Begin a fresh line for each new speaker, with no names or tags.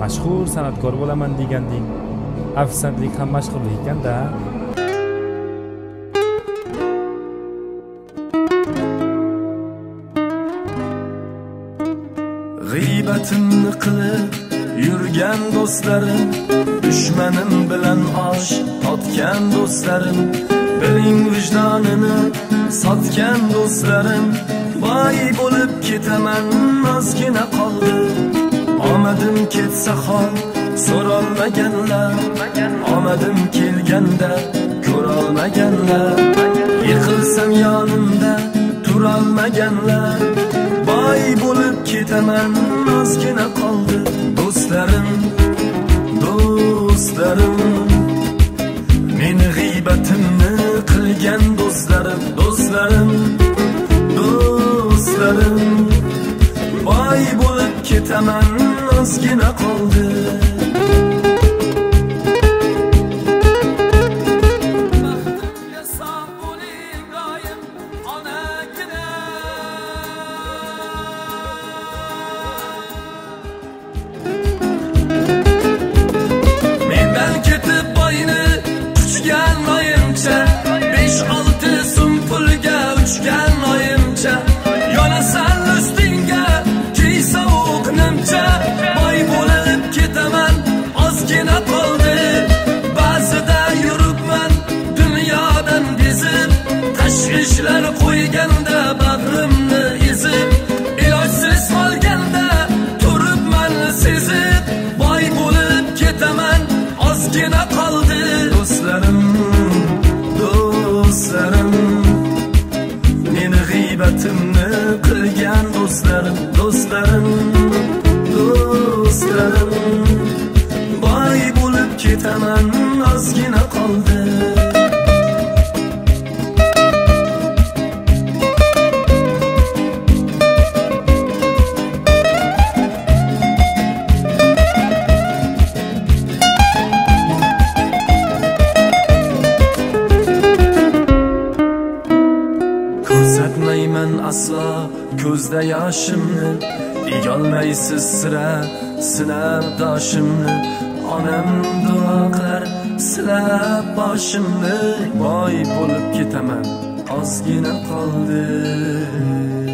mashhur san'atkor bo'laman deganding. Ofisantlik ham mashhurlik ekan-da.
G'iybatimni qilib yurgan do'stlarim, dushmanim bilan osh totgan do'stlarim, biling vijdonini sotgan do'stlarim, boy bo'lib ketaman ozgina qoldi. Omadim ketsa hol so'rolmaganlar, omadim kelganda ko'rolmaganlar, yiqilsam yonimda turolmaganlar, boy bo'lib ketaman ozgina qoldi. Do'stlarim, do'stlarim, meni g'iybatimni qilgan do'stlarim, do'stlarim, do'stlarim, boy bo'lib ketaman ozgina qoldi. Mendan ketib boyni quchgan oyimcha, 5-6 so'm pulga uchgan oyimcha, yonasan ustingga kiy sovuq nimcha, boy bo'lib ketaman ozgina qoldi. Ba'zida yuribman dunyodan bezib, tashvishlar qo'yganda bag'rimni ezib, ilojsiz qolganda turibman sezib, boy bo'lib ketaman ozgina qoldi. Do'stlarim, do'stlarim, meni g'iybatimni qilgan do'stlarim, do'stlarim, do'stlarim, boy bo'lib ketaman ozgina qoldi. Ko'rsatmayman aslo ko'zda yoshimni, egolmaysiz sira sinab doshimni, onam duo qilar silab boshimni, boy bo'lib ketaman ozgina qoldi.